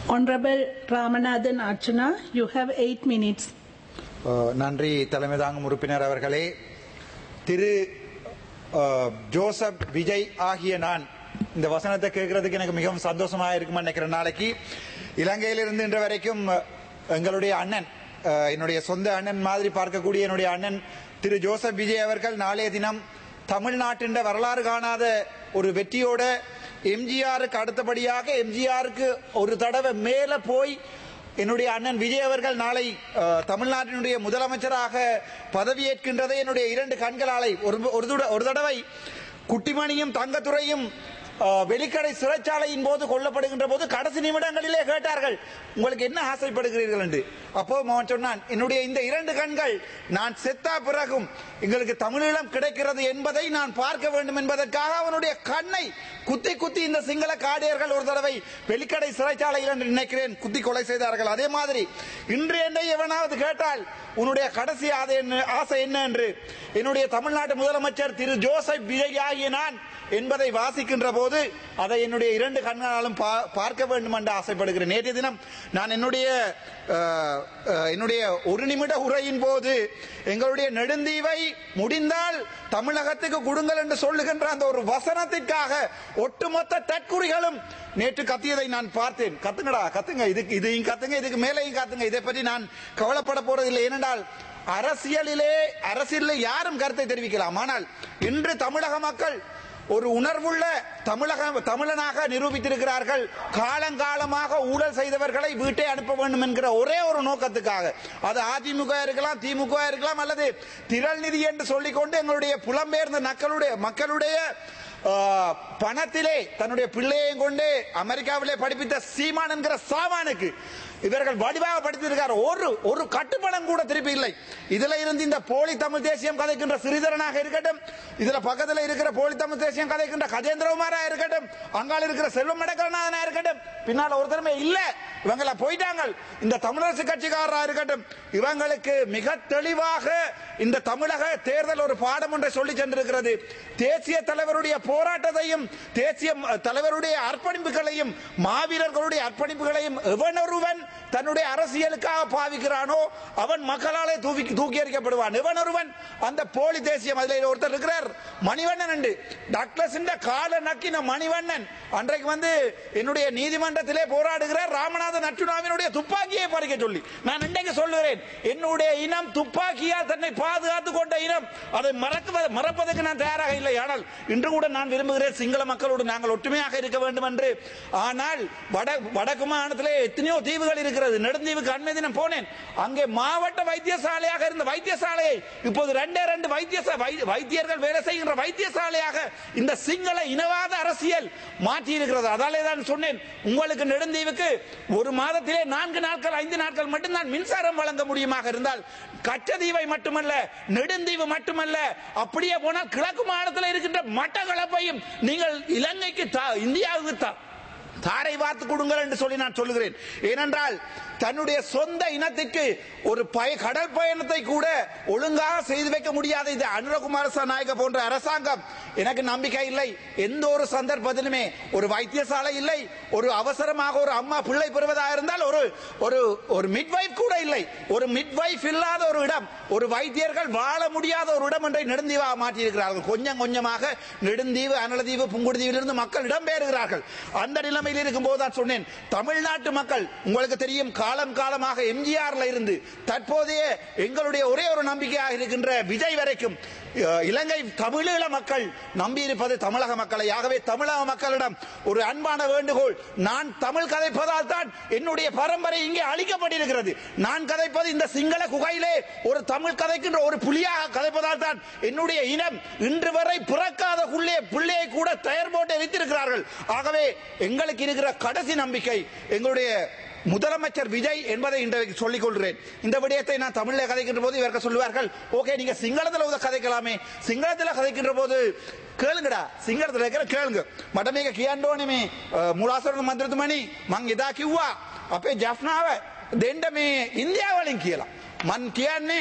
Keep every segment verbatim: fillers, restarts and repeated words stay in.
Honorable Ramanathan Archana, you have eight minutes. நன்றி தலைமை தாங்கும் உறுப்பினர் அவர்களே. திரு ஜோசப் விஜய் ஆகிய நான் இந்த வசனத்தை கேட்கறதுக்கு எனக்கு மிகவும் சந்தோஷமாக இருக்குமா நினைக்கிறேன். நாளைக்கு இலங்கையிலிருந்து இன்று வரைக்கும் எங்களுடைய அண்ணன், என்னுடைய சொந்த அண்ணன் மாதிரி பார்க்கக்கூடிய என்னுடைய அண்ணன் திரு ஜோசப் விஜய் அவர்கள் நாளைய தினம் தமிழ்நாட்டின் வரலாறு காணாத ஒரு வெற்றியோட எம்ஜிஆருக்கு அடுத்தபடியாக எம்ஜிஆருக்கு ஒரு தடவை மேல போய் என்னுடைய அண்ணன் விஜய் அவர்கள் நாளை தமிழ்நாட்டினுடைய முதலமைச்சராக பதவியேற்கின்றதை என்னுடைய இரண்டு கண்களாலை ஒரு தடவை குட்டிமணியும் தங்கத்துறையும் வெளிக்கடை சிறைச்சாலையின் போது கொல்லப்படுகின்ற போது கடைசி நிமிடங்களிலே கேட்டார்கள், உங்களுக்கு என்ன ஆசைப்படுகிறீர்கள் என்று. அப்போ அவன் சொன்னான், என்னுடைய இந்த இரண்டு கண்கள் நான் செத்தா பிறகும் எங்களுக்கு தமிழீழம் கிடைக்கிறது என்பதை நான் பார்க்க வேண்டும் என்பதற்காக அவனுடைய கண்ணை குத்தி குத்தி இந்த சிங்கள காடியர்கள் ஒரு தடவை வெளிக்கடை சிறைச்சாலையில் என்று நினைக்கிறேன் குத்தி கொலை செய்தார்கள். அதே மாதிரி இன்று என்னை எவனாவது கேட்டால் உன்னுடைய கடைசி ஆசை என்ன என்று என்னுடைய தமிழ்நாட்டு முதலமைச்சர் திரு ஜோசப் விஜய் ஆகிய நான் என்பதை வாசிக்கின்ற போது அதை என்னுடைய இரண்டு கண்களாலும் பார்க்க வேண்டும் என்று ஆசைப்படுகிறேன். நேற்றைய தினம் நான் என்னுடைய என்னுடைய ஒரு நிமிட உரையின் போது எங்களுடைய நெடுந்தீவை முடிந்தால் தமிழகத்துக்கு கொடுங்கள் என்று சொல்லுகின்ற அந்த ஒரு வசனத்திற்காக ஒட்டுமொத்த தற்குறிகளும் நேற்று கத்தியதை நான் பார்த்தேன். கத்துங்கடா கத்துங்க, இதுக்கு இதையும் கத்துங்க, இதுக்கு மேலையும் கத்துங்க. இதை பற்றி நான் கவலைப்பட போறதில்லை. ஏனென்றால் அரசியலிலே அரசியலில் யாரும் கருத்தை தெரிவிக்கலாம். ஆனால் இன்று தமிழக மக்கள் ஒரு உணர்வுள்ள தமிழக தமிழனாக நிரூபித்திருக்கிறார்கள். காலங்காலமாக ஊழல் செய்தவர்களை வீட்டை அனுப்ப வேண்டும் என்கிற ஒரே ஒரு நோக்கத்துக்காக, அது அதிமுக இருக்கலாம், திமுக இருக்கலாம், அல்லது திரள் நிதி என்று சொல்லிக்கொண்டு எங்களுடைய புலம்பெயர்ந்த மக்களுடைய மக்களுடைய பணத்திலே தன்னுடைய பிள்ளையையும் கொண்டு அமெரிக்காவிலே படிப்பித்த சீமான் என்கிற சாமானுக்கு இவர்கள் வடிவாக படித்திருக்கார். ஒரு ஒரு கட்டுப்பணம் கூட திருப்பி இல்லை. இதுல இருந்து இந்த போலி தமிழ் தேசியம் கதைக்கின்ற சிறிதரனாக இருக்கட்டும், இதுல பக்கத்தில் இருக்கிற போலி தமிழ் தேசியம் கதைக்கின்ற கஜேந்திரகுமாரா இருக்கட்டும், அங்கால இருக்கிற செல்வம் மடக்கரநாதனா இருக்கட்டும், பின்னால் ஒருத்தருமே இல்ல, இவங்கள போயிட்டாங்க. இந்த தமிழரசு கட்சிக்காரரா இருக்கட்டும், இவங்களுக்கு மிக தெளிவாக இந்த தமிழக தேர்தல் ஒரு பாடம் ஒன்றை சொல்லி சென்றிருக்கிறது. தேசிய தலைவருடைய போராட்டத்தையும் தேசிய தலைவருடைய அர்ப்பணிப்புகளையும் மாவீரர்களுடைய அர்ப்பணிப்புகளையும் எவனொருவன் தன்னுடைய அரசியலுக்காக பாவிக்கிறானோ அவன் மக்களாலே தூக்கி தூக்கி எறிக்கப்படுவான். எவனொருவன் அந்த போலி தேசியம், அதில் ஒருத்தர் இருக்கிறார் மணிவண்ணன் என்று, டாக்டர்ஸ் கால நக்கின மணிவண்ணன் அன்றைக்கு வந்து என்னுடைய நீதிமன்றத்திலே போராடுகிறார் ராமநாதன் அர்ச்சுனாவினுடைய துப்பாக்கியை பறிக்க சொல்லி. நான் இன்றைக்கு சொல்லுகிறேன், என்னுடைய இனம் துப்பாக்கியால் தன்னை பாதுகாத்துக் கொண்ட இனம், அதை மறக்க மறப்பதற்கு நான் தயாராக இல்லை. ஆனால் இன்று கூட நான் விரும்புகிறேன் சிங்கள மக்களோடு நாங்கள் ஒற்றுமையாக இருக்க வேண்டும் என்று. ஆனால் வடக்கு மாநிலத்திலே எத்தனையோ தீவுகள் இருக்கிறது. நெடுந்தீவுக்கு அண்மை தினம் போனேன். அங்கே மாவட்ட வைத்தியசாலையாக இருந்த வைத்தியசாலையை இப்போது ரெண்டே ரெண்டு வைத்தியர்கள் வேலை செய்கின்ற வைத்தியசாலையாக இந்த சிங்கள இனவாத அரசியல் மாற்றி இருக்கிறது. அதாலே தான் சொன்னேன், உங்களுக்கு நெடுந்தீவுக்கு ஒரு மாதத்திலே நான்கு நாட்கள் ஐந்து நாட்கள் மட்டும்தான் மின்சாரம் வழங்க முடியுமாக இருந்தால், கச்சதீவை மட்டுமல்ல நெடுந்தீவு மட்டுமல்ல, அப்படியே போனால் கிழக்கு மாநிலத்தில் இருக்கின்ற மட்டக்களப்பையும் நீங்கள் இலங்கைக்கு இந்தியாவுக்கு தாரை வார்த்து கொடுங்கள் என்று சொல்லி நான் சொல்லுகிறேன். ஏனென்றால் தன்னுடைய சொந்த இனத்திற்கு ஒரு பய கடல் பயணத்தை கூட ஒழுங்காக செய்து வைக்க முடியாத இது அனுரகுமார நாயக போன்ற அரசாங்கம் எனக்கு நம்பிக்கை இல்லை. எந்த ஒரு சந்தர்ப்பத்திலுமே ஒரு வைத்தியசாலை இல்லை, ஒரு அவசரமாக ஒரு அம்மா பிள்ளை பெறுவதாக இருந்தால் ஒரு ஒரு ஒரு மிட்வைஃப் கூட இல்லை. ஒரு மிட்வைஃப் இல்லாத ஒரு இடம், ஒரு வைத்தியர்கள் வாழ முடியாத ஒரு இடம் என்றை நெடுந்தீவாக மாற்றியிருக்கிறார்கள். கொஞ்சம் கொஞ்சமாக நெடுந்தீவு அனலதீவு புங்குடுதீவிலிருந்து மக்கள் இடம்பெயர்கிறார்கள். அந்த நிலைமையில் இருக்கும் போது தான் சொன்னேன், தமிழ்நாட்டு மக்கள் உங்களுக்கு தெரியும் காலம் காலமாக எம்ஜிஆர்ல இருந்து தற்போதைய எங்களுடைய ஒரே ஒரு நம்பிக்கையாக இருக்கின்ற விஜய் வரைக்கும் இலங்கை தமிழீழ மக்கள் நம்பி இருப்பது தமிழக மக்களை. ஆகவே தமிழக மக்களிடம் ஒரு அன்பான வேண்டுகோள், நான் தமிழ் கதைப்பதால் தான் என்னுடைய பரம்பரை இங்கே அழிக்கப்பட்டிருக்கிறது. நான் கதைப்பது இந்த சிங்கள குகையிலே ஒரு தமிழ் கதைக்கின்ற ஒரு புலியாக கதைப்பதால் தான் என்னுடைய இனம் இன்று வரை பிறக்காத பிள்ளையை கூட தயார் போட்டு வைத்திருக்கிறார்கள். ஆகவே எங்களுக்கு இருக்கிற கடைசி நம்பிக்கை எங்களுடைய முதலமைச்சர் விஜய் என்பதை இன்றைக்கு சொல்லிக் கொள்கிறேன். இந்த விடயத்தை நான் தமிழில் கதைக்கின்ற போது இவர்கள் சொல்லுவார்கள், ஓகே நீங்க சிங்களத்தில் கதைக்கலாமே, சிங்களத்தில் கதைக்கின்ற போது கேளுங்கடா, சிங்களத்தில் இருக்கிற கேளுங்க. மடமேக கியாண்டோனிமே முலாசர மந்திரத்துமணி மங் இதா கிவ்வா அப்பே ஜஃப்னாவ දෙන්න මේ ඉන්දියාවලින් කියලා මන් කියන්නේ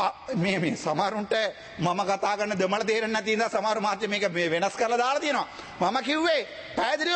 මේ මේ සමහරුන්ට මම කතා කරන දෙමළ තේරෙන්නේ නැති ඉඳලා සමහර මාත්‍ය මේක මේ වෙනස් කරලා දාලා තියෙනවා. මම කිව්වේ පැහැදිලිවම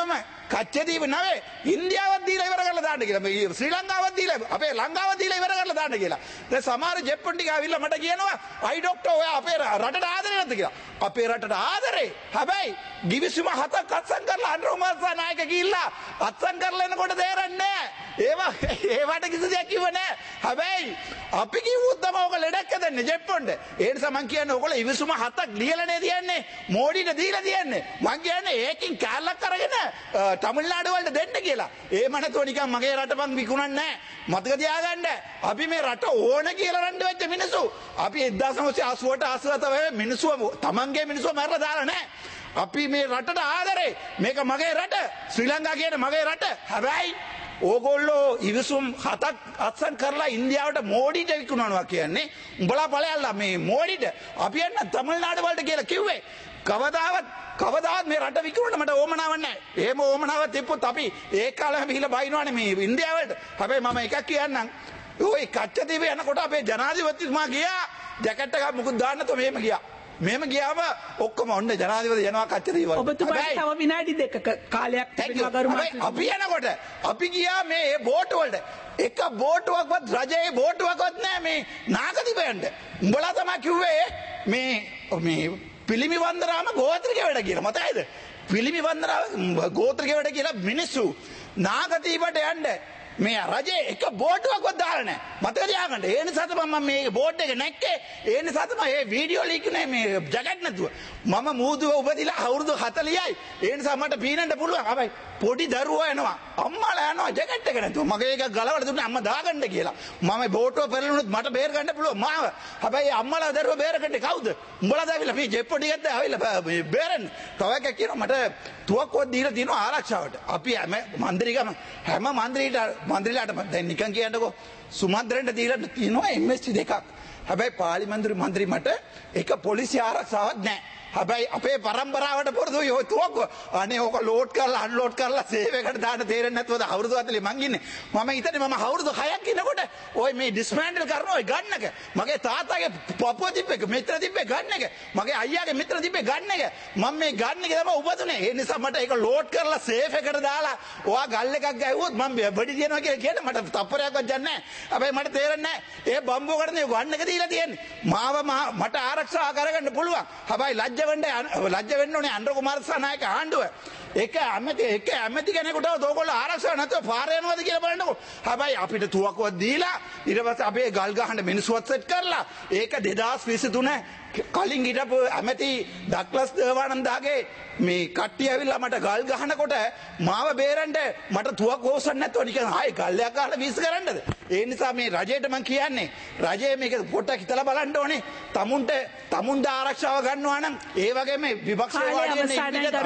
කච්චදීප නවේ ඉන්දියාවත් දීලා ඉවර කරලා දාන්න කියලා. මේ ශ්‍රී ලංකාවත් දීලා අපේ ලංකාවත් දීලා ඉවර කරලා දාන්න කියලා. දැන් සමහර ජෙප්පන් ටික ආවිල්ලා මට කියනවා අයි ડોක්ටර් ඔයා අපේ රටට ආදරේ නැද්ද කියලා. අපේ රටට ආදරේ. හැබැයි ගිවිසුම හතක් අත්සන් කරලා අනුර කුමාර නායක ගිහිල්ලා අත්සන් කරලා එනකොට තේරෙන්නේ නැහැ. ඒවා ඒවට කිසි දෙයක් කිව්ව නැහැ. හැබැයි අපි කිව්වොත් තමයි ඔක ලෙඩක් හදන්නේ ජෙප්පොන්ට. ඒ නිසා මං කියන්නේ ඔයගොල්ලෝ ඉවිසුම හතක් ලියලානේ තියන්නේ. මෝඩිට දීලා තියන්නේ. මං කියන්නේ ඒකින් කැලලක් අරගෙන තමිල්නාඩු වලට දෙන්න කියලා. ඒ මනතෝ නිකන් මගේ රට මං විකුණන්නේ නැහැ. මතක තියාගන්න. අපි මේ රට ඕන කියලා රණ්ඩු වෙච්ච මිනිස්සු. අපි එක්දාස් නවසිය අසූවට අසූහත මිනිස්සු තමන්ගේ මිනිස්සු මරලා දාලා නැහැ. අපි මේ රටට ආදරේ. මේක මගේ රට. ශ්‍රී ලංකාව කියන මගේ රට. හැබැයි ඕගොල්ලෝ ඉවිසුම් හතක් අත්සන් කරලා ඉන්දියාවට මෝඩිට විකුණනවා කියන්නේ උඹලා ඵලයල්ලා මේ මෝඩිට අපි යන්න තමිල්නාඩු වලට කියලා කිව්වේ. කවදාවත් කවදාවත් මේ රට විකුණන්න මට ඕමනාවක් නැහැ. එහෙම ඕමනාවක් තිබ්බොත් අපි ඒ කාලෙම ගිහිල්ලා බයිනවනේ මේ ඉන්දියාවට. හැබැයි මම එකක් කියන්නම්. ওই කච්චදීප යනකොට අපේ ජනාධිපතිතුමා ගියා ජැකට් එකක් මුකුත් දාන්න නැතුව මෙහෙම ගියා. මෙහෙම ගියාම ඔක්කොම ඔන්න ජනාධිපති යනවා කච්චදීප වල. ඔබතුමාට තව විනාඩි දෙකක කාලයක් තිබෙනවා ගරුමා. අපි යනකොට අපි ගියා මේ බෝට් වලට. එක බෝටුවක්වත් රජයේ බෝටුවක්වත් නැහැ මේ නාගදීපයන්ට. උඹලා තමයි කිව්වේ මේ මේ පිළිමි වන්දනාම ගෝත්‍රික වැඩ කියලා. මතකයිද? පිළිමි වන්දනාම ගෝත්‍රික වැඩ කියලා මිනිස්සු නාගදීපට යන්න මේ රජේ එක බෝටුවක්වත් දාලා නැහැ. මතක තියාගන්න. ඒ නිසා තමයි මම මේ බෝට් එක නැක්කේ. ඒ නිසා තමයි මේ වීඩියෝ ලීක් නේ මේ ජැකට් නැතුව. මම මූදුව උපදිලා අවුරුදු හතලිහයි. ඒ නිසා මට පීනන්න පුළුවන්. හැබැයි පොඩි දරුවෝ එනවා. අම්මාලා යනවා ජැකට් එක නැතුව. මගේ එක ගලවලා දුන්නේ අම්මා දාගන්න කියලා. මම බෝටුව පෙරළුනොත් මට බේර ගන්න පුළුවන් මාව. හැබැයි අම්මාලා දරුවෝ බේරගන්නේ කවුද? උඹලා දාවිලා මේ ජෙප්පෝ ටිකත් ආවිලා බේරන්න. තව එකක් කියනවා මට තුවක්කුවක් දීලා තියෙනවා ආරක්ෂාවට. අපි හැම මන්ත්‍රීගම හැම මන්ත්‍රීට මන්ත්‍රීලාට දැන් නිකන් කියන්නකෝ සුමන්ත්‍රෙන්ට දීලා තියෙනවා එම් එස් ටී දෙකක්. හැබැයි පාර්ලිමේන්තු මන්ත්‍රී මට එක පොලිසිය ආරක්ෂාවක් නැහැ. හැබැයි අපේ පරම්පරාවට පොරදු ඔය තුවක්කුව අනේ ඕක ලෝඩ් කරලා අන්ලෝඩ් කරලා සේව් එකට දාන්න තේරෙන්නේ නැතුවද අවුරුදු හතලිහ මං ඉන්නේ. මම හිතන්නේ මම අවුරුදු හයක් ඉන්නකොට ඔය මේ ඩිස්මැන්ටල් කරන ඔය ගන්න එක මගේ තාත්තාගේ පපුව තිබ්බේ මිත්‍ර තිබ්බේ ගන්න එක මගේ අයියාගේ මිත්‍ර තිබ්බේ ගන්න එක මම මේ ගන්න එක තමයි උපදුනේ. ඒ නිසා මට ඒක ලෝඩ් කරලා සේව් එකට දාලා ඔයා ගල් එකක් ගැහුවොත් මම බඩි දිනනවා කියලා කියන්නේ මට තප්පරයක්වත් යන්නේ නැහැ. හැබැයි මට තේරෙන්නේ නැහැ ඒ බම්බුවකට ගන්න එක දීලා තියෙන්නේ. මාව මට ආරක්ෂා කරගන්න පුළුවන්. හැබැයි ලැජ්ජ ලැජ්ජ වෙන්න ඕනේ අනුර කුමාර නායක ආණ්ඩුව. එක ඇමති එක ඇමති කෙනෙකුට ඕගොල්ලෝ ආරක්ෂා නැතුව පාර යනවාද කියලා බලන්නකෝ. හැබැයි අපිට තුවක්කුවක් දීලා ඊට පස්සේ අපේ ගල් ගහන්න මිනිස්සුවත් සෙට් කරලා ඒක දෙදාස් විසි තුන කලින් හිටපු ඇමති ඩග්ලස් දේවානන්දගේ මේ කට්ටිය ඇවිල්ලා මට ගල් ගහනකොට මාව බේරන්න මට තුවක්කුව ඕසන්න නැතුව නිකන් ආයේ ගල්යක් ගහලා වීස් කරන්නද? ඒ නිසා මේ රජයට මම කියන්නේ රජය මේක පොඩ්ඩක් හිතලා බලන්න ඕනේ. තමුන්ට තමුන්ට ආරක්ෂාව ගන්නවා නම් ඒ වගේම විපක්ෂයේ වාඩි වෙන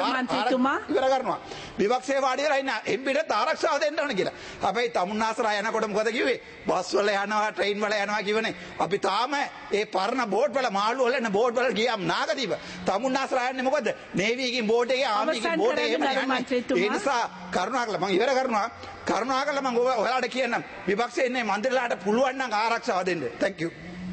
ඉවර කරනවා. විපක්ෂයේ වාඩි වෙලා ඉන්න එම්පිට ආරක්ෂාව දෙන්න ඕනේ කියලා. හැබැයි තමුන් ආසරා යනකොට මොකද කිව්වේ? බස් වල යනවා ට්‍රේන් වල යනවා කිව්වනේ. අපි තාම ඒ පරණ බෝට් වල මාළු වල යන බෝට් වල ගියාම් නාගදීප. තමුන් ආසරා යන්නේ මොකද? නේවි එකකින් බෝට් එකේ ආර්මි එකකින් බෝට් එකේ යන්නේ. ඒ නිසා කරුණාකරලා මම ඉවර කරනවා. කරුණාකරලා මම ඔයාලට කියන්නම් විපක්ෂයේ ඉන්නේ මන්ත්‍රීලාට පුළුවන් නම් ආරක්ෂාව දෙන්න. Thank you.